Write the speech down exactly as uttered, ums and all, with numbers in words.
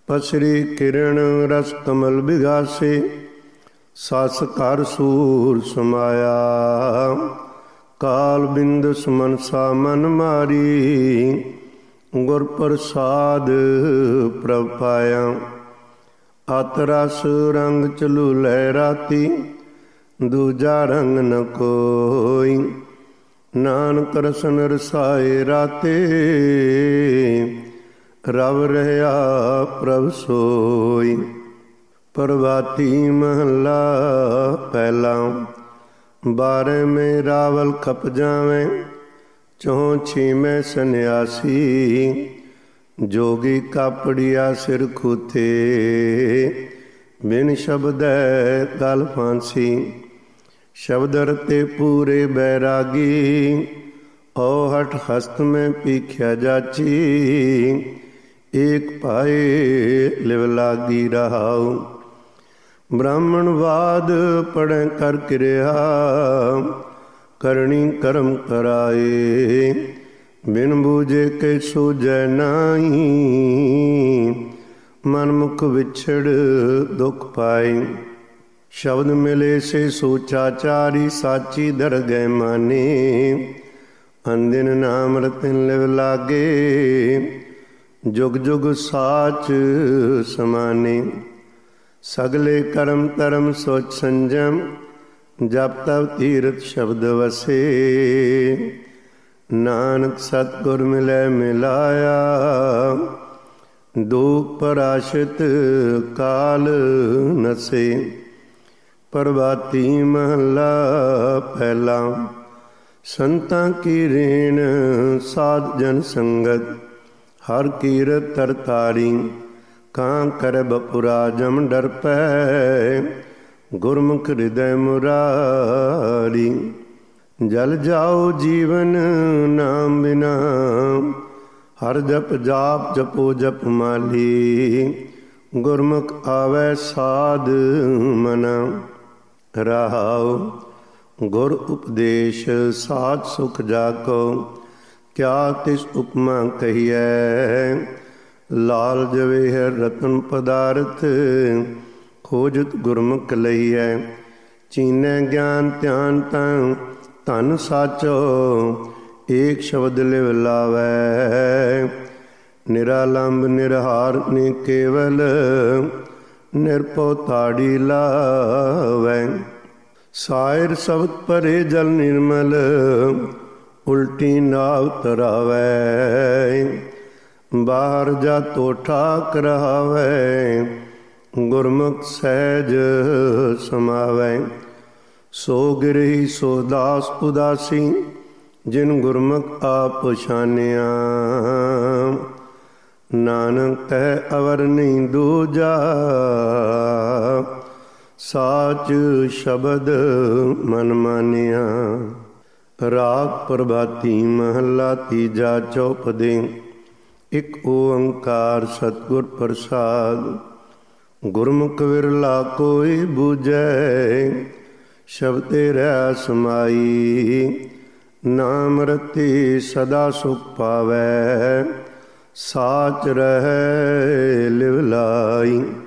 ਪਸਰੀ ਕਿਰਣ ਰਸ ਕਮਲ ਬਿਗਾਸੇ, ਸਸ ਕਰ ਸੂਰ ਸਮਾਇਆ। ਕਾਲ ਬਿੰਦ ਸਮਨਸਾ ਮਨ ਮਾਰੀ, ਗੁਰ ਪ੍ਰਸਾਦ ਪ੍ਰਭ ਪਾਇਆ। ਅਤ ਰਸ ਰੰਗ ਚਲੂ ਲੈ ਰਾਤੀ, ਦੂਜਾ ਰੰਗ ਨ ਕੋਈ। ਨਾਨਕ ਰਸਨ ਰਸਾਏ ਰਾਤੇ, ਰਵ ਰਹਿਆ ਪ੍ਰਭ ਸੋਈ। ਪ੍ਰਭਾਤੀ ਮਹਲਾ ਪਹਿਲਾ। ਬਾਰ੍ਹੇ ਮੈਂ ਰਾਵਲ ਖਪ ਜਾਵੇਂ, ਚੌਂ ਛੀਵੇਂ ਸੰਨਿਆਸੀ। ਜੋਗੀ ਕਾਪੜੀਆ ਸਿਰ ਖੂਥੇ, ਬਿਨ ਸ਼ਬਦੈ ਗਲ ਫਾਂਸੀ। ਸ਼ਬਦ ਰਤੇ ਪੂਰੇ ਬੈਰਾਗੀ, ਔਹਠ ਹਸਤ ਮੈਂ ਪੀਖਿਆ ਜਾਚੀ। ਏਕ ਪਾਏ ਲਿਵ ਲਾਗੀ ਰਹਾਉ, ਬ੍ਰਾਹਮਣਵਾਦ ਪੜ੍ਹੈ ਕਰ ਕਿਰਿਆ। ਕਰਨੀ ਕਰਮ ਕਰਾਏ, ਬਿਨ ਬੂਝੇ ਕੇ ਸੂਝੈ ਨਾਹੀ। ਮਨ ਮੁਖ ਵਿਛੜ ਦੁਖ ਪਾਈ, ਸ਼ਬਦ ਮਿਲੇ ਸੇ ਸੋਚਾ ਚਾਰੀ। ਸਾਚੀ ਦਰਗਹਿ ਮਾਨੇ, ਅੰਦਿਨ ਨਾਮ ਰਤਨ ਲਿਵ ਲਾਗੇ। ਜੁਗ ਜੁਗ ਸਾਚ ਸਮਾਨੇ, ਸਗਲੇ ਕਰਮ ਧਰਮ ਸੋਚ ਸੰਜਮ। ਜਪ ਤਪ ਤੀਰਥ ਸ਼ਬਦ ਵਸੇ, ਨਾਨਕ ਸਤਿਗੁਰ ਮਿਲੈ ਮਿਲਾਇਆ। ਦੁਖ ਪਰਾਸ਼ਿਤ ਕਾਲ ਨਸੇ। ਪ੍ਰਭਾਤੀ ਮਹਲਾ ਪਹਿਲਾ। ਸੰਤਾਂ ਕੀ ਰੇਣ ਸਾਧ ਜਨ ਸੰਗਤ, ਹਰ ਕੀਰਤ ਤਰਤਾਰੀ। ਕਾਂ ਕਰ ਬਪੁਰਾ ਜਮ ਡਰ ਪੈ, ਗੁਰਮੁਖ ਹਿਰਦੈ ਮੁਰਾਰੀ। ਜਲ ਜਾਓ ਜੀਵਨ ਨਾਮ ਬਿਨਾ, ਹਰ ਜਪ ਜਾਪ ਜਪੋ ਜਪ ਮਾਲੀ। ਗੁਰਮੁਖ ਆਵੈ ਸਾਧ ਮਨਾ, ਰਹਾਉ ਗੁਰ ਉਪਦੇਸ਼ ਸਾਧ ਸੁਖ ਜਾਕੋ। ਕਿਆ ਤਿਸ ਉਪਮਾ ਕਹੀਐ, ਲਾਲ ਜਵੇਹਰ ਰਤਨ ਪਦਾਰਥ। ਖੋਜਤ ਗੁਰਮੁਖ ਲਈਐ, ਚੀਨੈ ਗਿਆਨ ਧਿਆਨ ਤਾਂ ਧਨ ਸਾਚੋ। ਏਕ ਸ਼ਬਦ ਲਿਵ ਲਾਵੈ, ਨਿਰਾਲੰਬ ਨਿਰਹਾਰ ਨੇ ਕੇਵਲ। ਨਿਰਭਉ ਤਾੜੀ ਲਾਵੈ, ਸਾਇਰ ਸ਼ਬਦ ਪਰੇ ਜਲ ਨਿਰਮਲ। ਉਲਟੀ ਨਾਵ ਤਰਾਵੈ, ਬਾਹਰ ਜਾ ਤੋਠਾ ਕਰਾਵੈ। ਗੁਰਮੁਖ ਸਹਿਜ ਸਮਾਵੈ, ਸੋ ਗਿਰਹੀ ਸੋ ਦਾਸ ਉਦਾਸੀ। ਜਿਨ ਗੁਰਮੁਖ ਆਪ ਪਛਾਨਿਆ, ਨਾਨਕ ਕਹਿ ਅਵਰ ਨਹੀਂ ਦੂਜਾ। ਸਾਚ ਸ਼ਬਦ ਮਨ ਮਾਨਿਆ। ਰਾਗ ਪ੍ਰਭਾਤੀ ਮਹਲਾ ਤੀਜਾ ਚੌਪਦੇ। ਇਕ ਓੰਕਾਰ ਸਤਿਗੁਰ ਪ੍ਰਸਾਦ, ਗੁਰਮੁਖ ਵਿਰਲਾ ਕੋਈ ਬੂਝੈ। ਸ਼ਬਦੇ ਰਹਿ ਸਮਾਈ, ਨਾਮ ਰਤੀ ਸਦਾ ਸੁਖ ਪਾਵੈ। ਸਾਚ ਰਹਿ ਲਿਵ ਲਾਈ,